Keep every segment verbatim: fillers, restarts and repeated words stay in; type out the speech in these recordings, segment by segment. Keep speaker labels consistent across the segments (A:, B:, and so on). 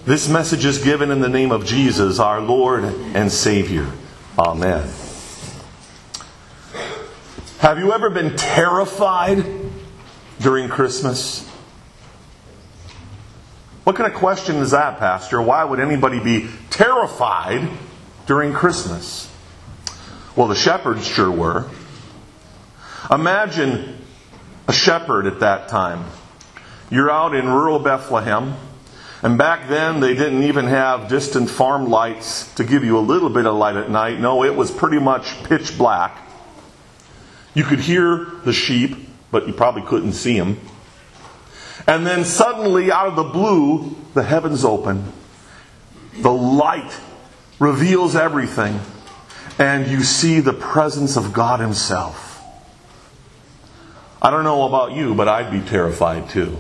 A: This message is given in the name of Jesus, our Lord and Savior. Amen. Have you ever been terrified during Christmas? What kind of question is that, Pastor? Why would anybody be terrified during Christmas? Well, the shepherds sure were. Imagine a shepherd at that time. You're out in rural Bethlehem, and back then they didn't even have distant farm lights to give you a little bit of light at night. No, it was pretty much pitch black. You could hear the sheep, but you probably couldn't see them. And then suddenly, out of the blue, the heavens open. The light reveals everything. And you see the presence of God Himself. I don't know about you, but I'd be terrified too.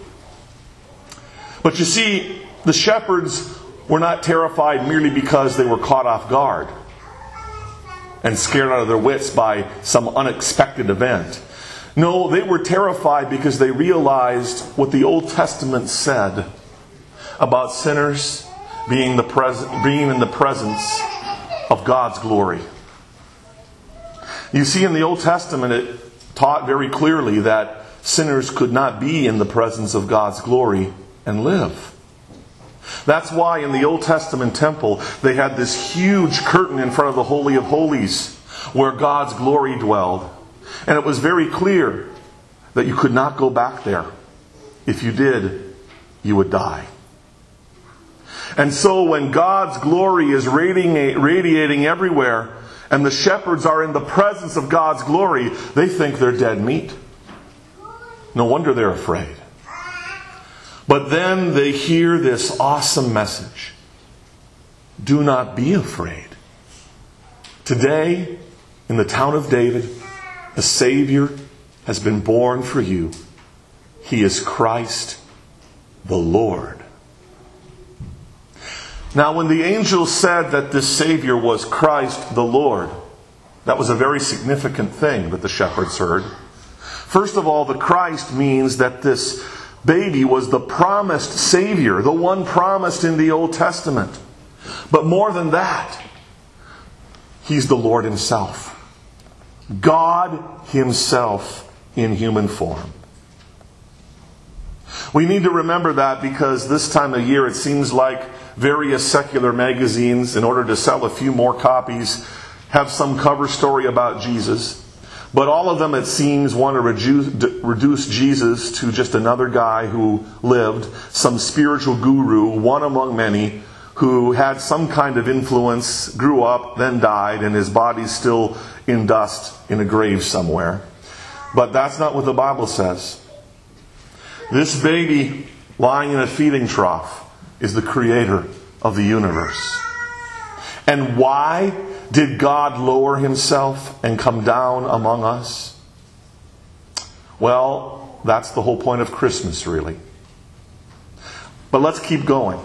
A: But you see, the shepherds were not terrified merely because they were caught off guard and scared out of their wits by some unexpected event. No, they were terrified because they realized what the Old Testament said about sinners being the pres- being in the presence of God's glory. You see, in the Old Testament, it taught very clearly that sinners could not be in the presence of God's glory and live. That's why in the Old Testament temple, they had this huge curtain in front of the Holy of Holies where God's glory dwelled. And it was very clear that you could not go back there. If you did, you would die. And so when God's glory is radiating, radiating everywhere, and the shepherds are in the presence of God's glory, they think they're dead meat. No wonder they're afraid. But then they hear this awesome message. Do not be afraid. Today, in the town of David, a Savior has been born for you. He is Christ the Lord. Now, when the angel said that this Savior was Christ the Lord, that was a very significant thing that the shepherds heard. First of all, the Christ means that this baby was the promised Savior, the one promised in the Old Testament. But more than that, He's the Lord Himself. God Himself in human form. We need to remember that because this time of year it seems like various secular magazines, in order to sell a few more copies, have some cover story about Jesus. But all of them, it seems, want to reduce, reduce Jesus to just another guy who lived, some spiritual guru, one among many, who had some kind of influence, grew up, then died, and his body's still in dust in a grave somewhere. But that's not what the Bible says. This baby lying in a feeding trough is the creator of the universe. And why did God lower Himself and come down among us? Well, that's the whole point of Christmas, really. But let's keep going.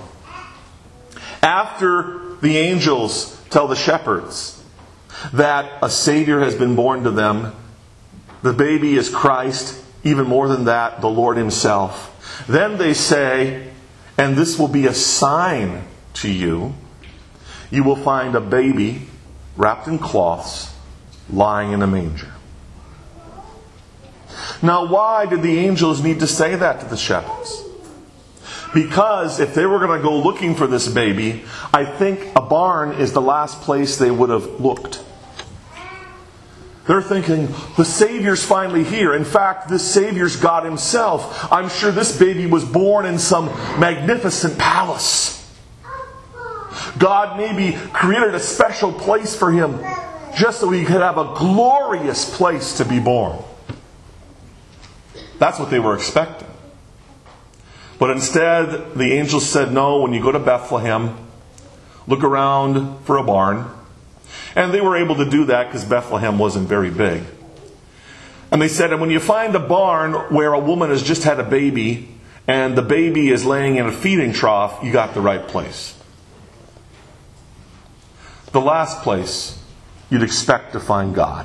A: After the angels tell the shepherds that a Savior has been born to them, the baby is Christ, even more than that, the Lord Himself. Then they say, and this will be a sign to you. You will find a baby wrapped in cloths, lying in a manger. Now, why did the angels need to say that to the shepherds? Because if they were going to go looking for this baby, I think a barn is the last place they would have looked. They're thinking, the Savior's finally here. In fact, this Savior's God Himself. I'm sure this baby was born in some magnificent palace. God maybe created a special place for Him just so He could have a glorious place to be born. That's what they were expecting. But instead, the angels said, no, when you go to Bethlehem, look around for a barn. And they were able to do that because Bethlehem wasn't very big. And they said, and when you find a barn where a woman has just had a baby and the baby is laying in a feeding trough, you got the right place. The last place you'd expect to find God.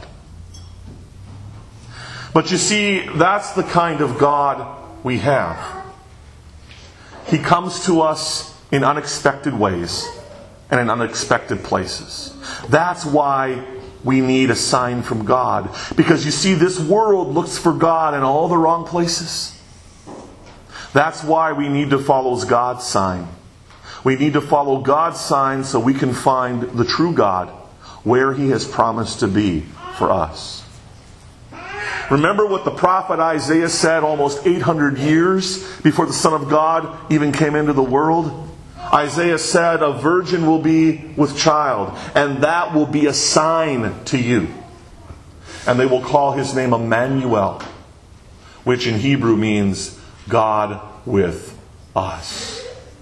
A: But you see, that's the kind of God we have. He comes to us in unexpected ways and in unexpected places. That's why we need a sign from God. Because you see, this world looks for God in all the wrong places. That's why we need to follow God's sign. We need to follow God's sign so we can find the true God where He has promised to be for us. Remember what the prophet Isaiah said almost eight hundred years before the Son of God even came into the world? Isaiah said, "A virgin will be with child, and that will be a sign to you. And they will call His name Emmanuel," which in Hebrew means God with us.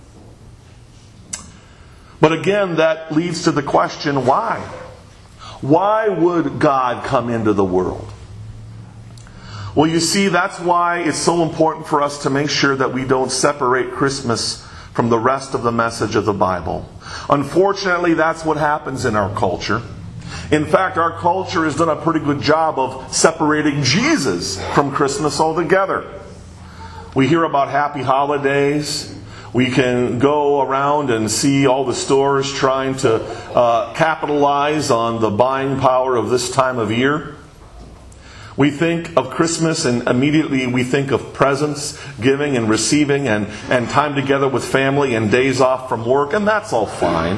A: But again, that leads to the question, why? Why would God come into the world? Well, you see, that's why it's so important for us to make sure that we don't separate Christmas from the rest of the message of the Bible. Unfortunately, that's what happens in our culture. In fact, our culture has done a pretty good job of separating Jesus from Christmas altogether. We hear about happy holidays. We can go around and see all the stores trying to uh, capitalize on the buying power of this time of year. We think of Christmas and immediately we think of presents, giving and receiving, and, and time together with family and days off from work, and that's all fine.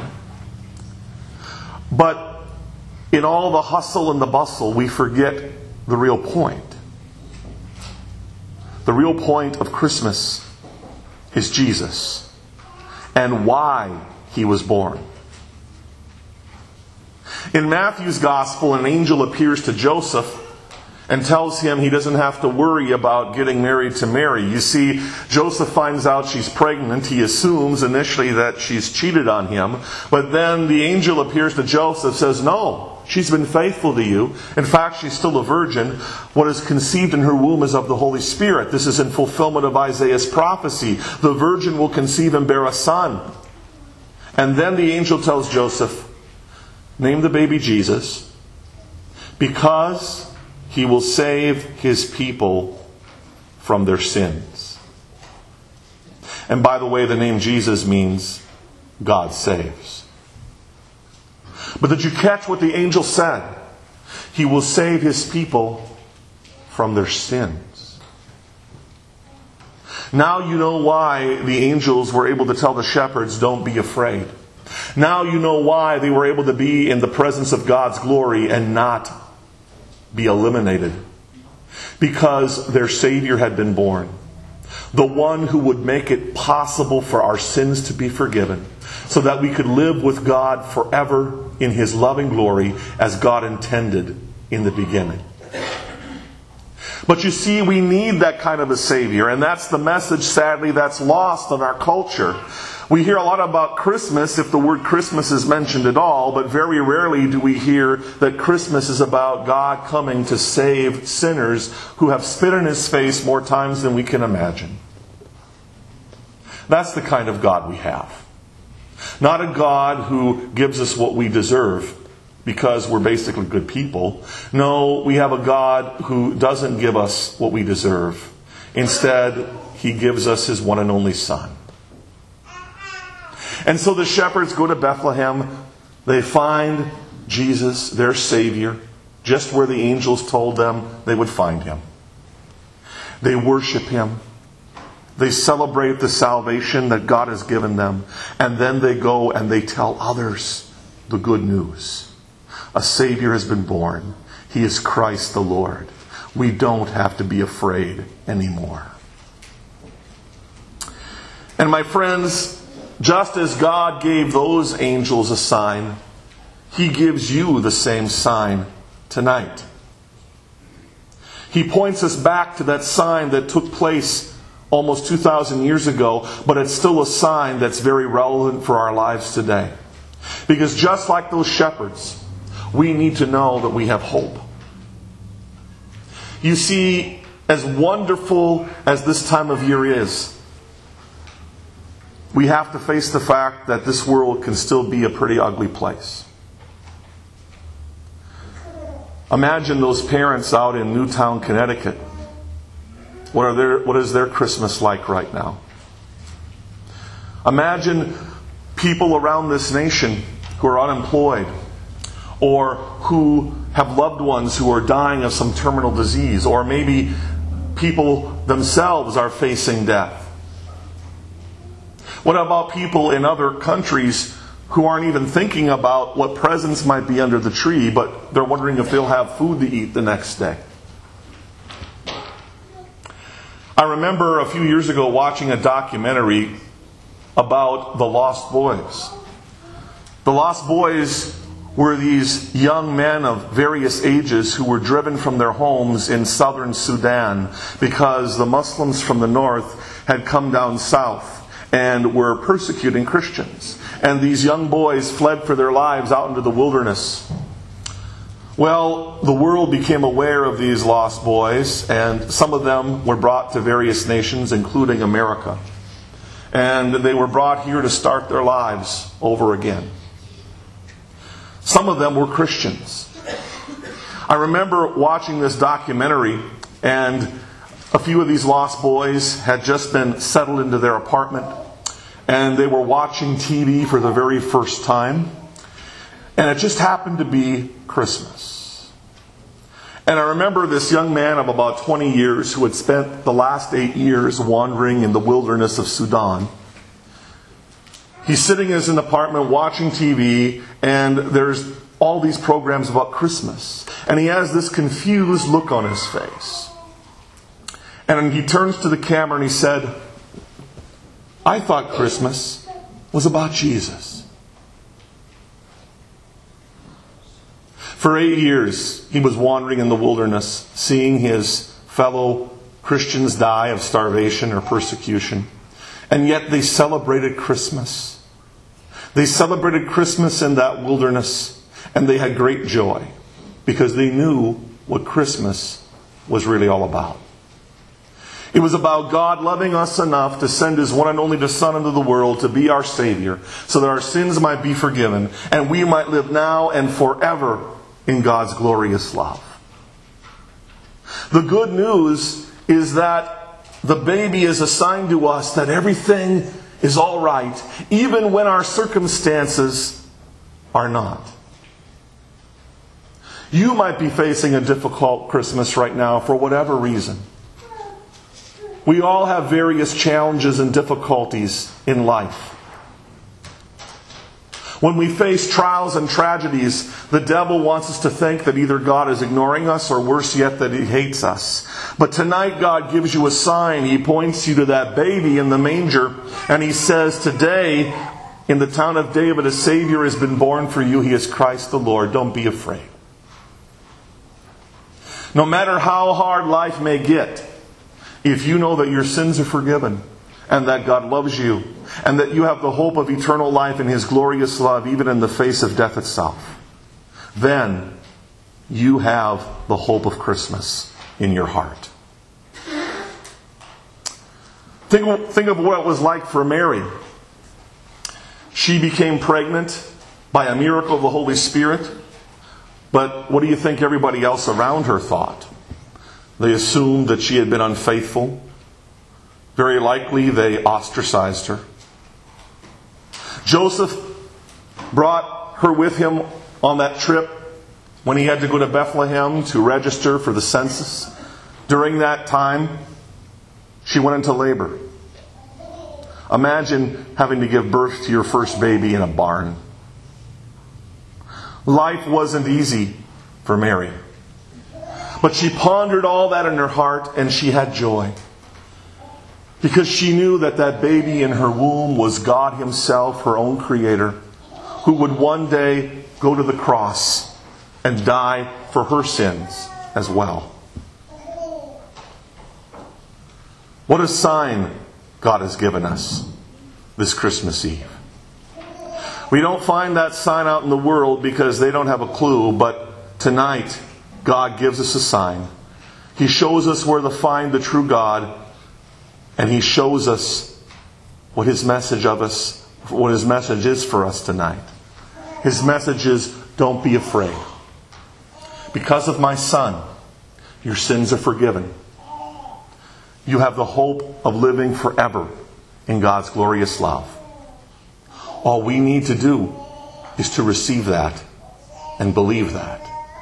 A: But in all the hustle and the bustle, we forget the real point. The real point of Christmas is Jesus and why He was born. In Matthew's Gospel, an angel appears to Joseph and tells him he doesn't have to worry about getting married to Mary. You see, Joseph finds out she's pregnant. He assumes initially that she's cheated on him. But then the angel appears to Joseph, says, "No, she's been faithful to you. In fact, she's still a virgin. What is conceived in her womb is of the Holy Spirit." This is in fulfillment of Isaiah's prophecy. The virgin will conceive and bear a son. And then the angel tells Joseph, "Name the baby Jesus, because He will save His people from their sins." And by the way, the name Jesus means God saves. But did you catch what the angel said? He will save His people from their sins. Now you know why the angels were able to tell the shepherds, "Don't be afraid." Now you know why they were able to be in the presence of God's glory and not be eliminated. Because their Savior had been born. The one who would make it possible for our sins to be forgiven, so that we could live with God forever in His loving glory as God intended in the beginning. But you see, we need that kind of a Savior, and that's the message, sadly, that's lost in our culture. We hear a lot about Christmas, if the word Christmas is mentioned at all, but very rarely do we hear that Christmas is about God coming to save sinners who have spit in His face more times than we can imagine. That's the kind of God we have. Not a God who gives us what we deserve because we're basically good people. No, we have a God who doesn't give us what we deserve. Instead, He gives us His one and only Son. And so the shepherds go to Bethlehem. They find Jesus, their Savior, just where the angels told them they would find Him. They worship Him. They celebrate the salvation that God has given them. And then they go and they tell others the good news. A Savior has been born. He is Christ the Lord. We don't have to be afraid anymore. And my friends, just as God gave those angels a sign, He gives you the same sign tonight. He points us back to that sign that took place almost two thousand years ago, but it's still a sign that's very relevant for our lives today. Because just like those shepherds, we need to know that we have hope. You see, as wonderful as this time of year is, we have to face the fact that this world can still be a pretty ugly place. Imagine those parents out in Newtown, Connecticut. What are their, what is their Christmas like right now? Imagine people around this nation who are unemployed, or who have loved ones who are dying of some terminal disease, or maybe people themselves are facing death. What about people in other countries who aren't even thinking about what presents might be under the tree, but they're wondering if they'll have food to eat the next day? I remember a few years ago watching a documentary about the Lost Boys. The Lost Boys were these young men of various ages who were driven from their homes in southern Sudan because the Muslims from the north had come down south and were persecuting Christians. And these young boys fled for their lives out into the wilderness. Well, the world became aware of these lost boys, and some of them were brought to various nations, including America. And they were brought here to start their lives over again. Some of them were Christians. I remember watching this documentary, and a few of these lost boys had just been settled into their apartment, and they were watching T V for the very first time. And it just happened to be Christmas. And I remember this young man of about twenty years who had spent the last eight years wandering in the wilderness of Sudan. He's sitting in his apartment watching T V, and there's all these programs about Christmas. And he has this confused look on his face. And he turns to the camera and he said, "I thought Christmas was about Jesus." For eight years, he was wandering in the wilderness, seeing his fellow Christians die of starvation or persecution. And yet they celebrated Christmas. They celebrated Christmas in that wilderness, and they had great joy because they knew what Christmas was really all about. It was about God loving us enough to send His one and only Son into the world to be our Savior, so that our sins might be forgiven, and we might live now and forever in God's glorious love. The good news is that the baby is a sign to us that everything is all right, even when our circumstances are not. You might be facing a difficult Christmas right now for whatever reason. We all have various challenges and difficulties in life. When we face trials and tragedies, the devil wants us to think that either God is ignoring us, or worse yet, that He hates us. But tonight God gives you a sign. He points you to that baby in the manger, and He says, "Today, in the town of David, a Savior has been born for you. He is Christ the Lord. Don't be afraid." No matter how hard life may get, if you know that your sins are forgiven, and that God loves you, and that you have the hope of eternal life in His glorious love, even in the face of death itself, then you have the hope of Christmas in your heart. Think of, think of what it was like for Mary. She became pregnant by a miracle of the Holy Spirit, but what do you think everybody else around her thought? They assumed that she had been unfaithful. Very likely they ostracized her. Joseph brought her with him on that trip when he had to go to Bethlehem to register for the census. During that time, she went into labor. Imagine having to give birth to your first baby in a barn. Life wasn't easy for Mary. But she pondered all that in her heart, and she had joy. Because she knew that that baby in her womb was God Himself, her own Creator, who would one day go to the cross and die for her sins as well. What a sign God has given us this Christmas Eve. We don't find that sign out in the world because they don't have a clue, but tonight God gives us a sign. He shows us where to find the true God, and He shows us what His message of us, what His message is for us tonight. His message is, don't be afraid. Because of my Son, your sins are forgiven. You have the hope of living forever in God's glorious love. All we need to do is to receive that and believe that.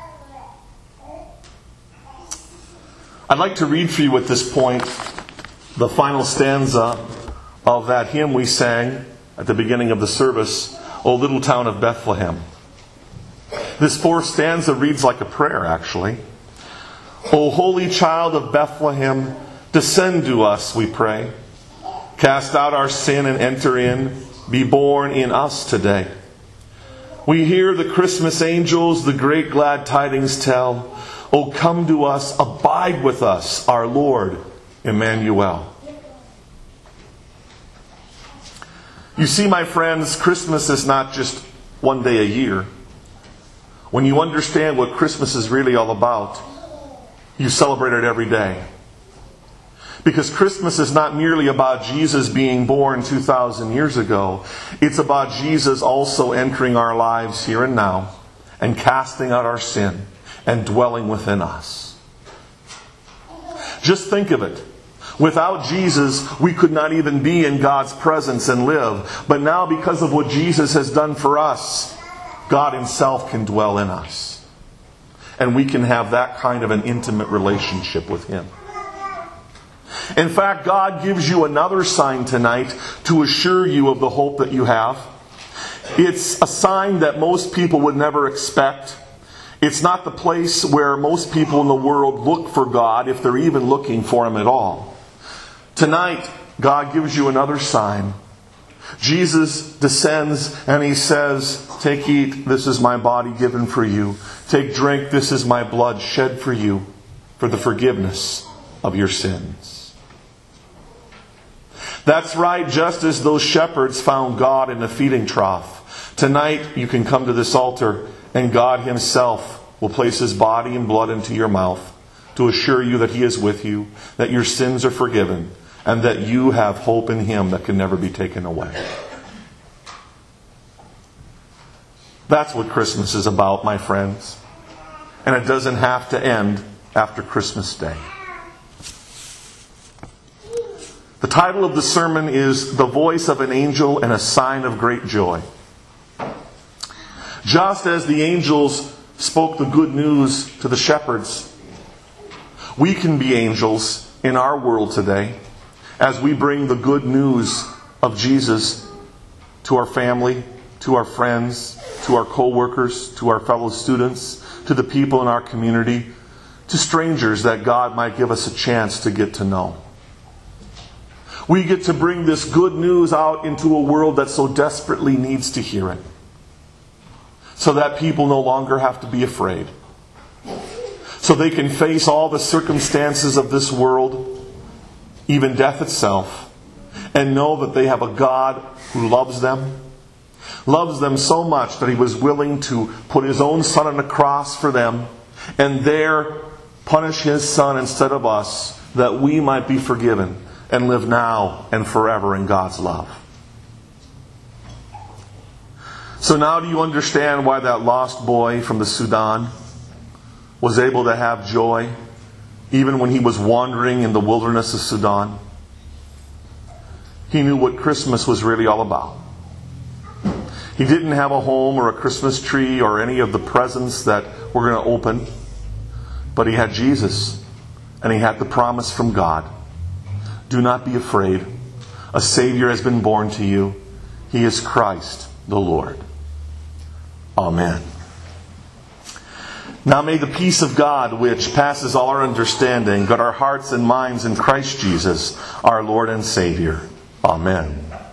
A: I'd like to read for you at this point the final stanza of that hymn we sang at the beginning of the service, O Little Town of Bethlehem. This fourth stanza reads like a prayer, actually. O Holy Child of Bethlehem, descend to us, we pray. Cast out our sin and enter in. Be born in us today. We hear the Christmas angels the great glad tidings tell. O come to us, abide with us, our Lord Emmanuel. You see, my friends, Christmas is not just one day a year. When you understand what Christmas is really all about, you celebrate it every day. Because Christmas is not merely about Jesus being born two thousand years ago. It's about Jesus also entering our lives here and now and casting out our sin and dwelling within us. Just think of it. Without Jesus, we could not even be in God's presence and live. But now, because of what Jesus has done for us, God Himself can dwell in us. And we can have that kind of an intimate relationship with Him. In fact, God gives you another sign tonight to assure you of the hope that you have. It's a sign that most people would never expect. It's not the place where most people in the world look for God, if they're even looking for Him at all. Tonight, God gives you another sign. Jesus descends and He says, take, eat, this is my body given for you. Take, drink, this is my blood shed for you, for the forgiveness of your sins. That's right, just as those shepherds found God in the feeding trough. Tonight, you can come to this altar and God Himself will place His body and blood into your mouth to assure you that He is with you, that your sins are forgiven, and that you have hope in Him that can never be taken away. That's what Christmas is about, my friends. And it doesn't have to end after Christmas Day. The title of the sermon is The Voice of an Angel and a Sign of Great Joy. Just as the angels spoke the good news to the shepherds, we can be angels in our world today as we bring the good news of Jesus to our family, to our friends, to our co-workers, to our fellow students, to the people in our community, to strangers that God might give us a chance to get to know. We get to bring this good news out into a world that so desperately needs to hear it. So that people no longer have to be afraid. So they can face all the circumstances of this world, even death itself, and know that they have a God who loves them. Loves them so much that He was willing to put His own Son on the cross for them, and there punish His Son instead of us, that we might be forgiven and live now and forever in God's love. So now do you understand why that lost boy from the Sudan was able to have joy even when he was wandering in the wilderness of Sudan? He knew what Christmas was really all about. He didn't have a home or a Christmas tree or any of the presents that we're going to open, but he had Jesus, and he had the promise from God. Do not be afraid. A Savior has been born to you. He is Christ the Lord. Amen. Now may the peace of God, which passes all our understanding, guard our hearts and minds in Christ Jesus, our Lord and Savior. Amen.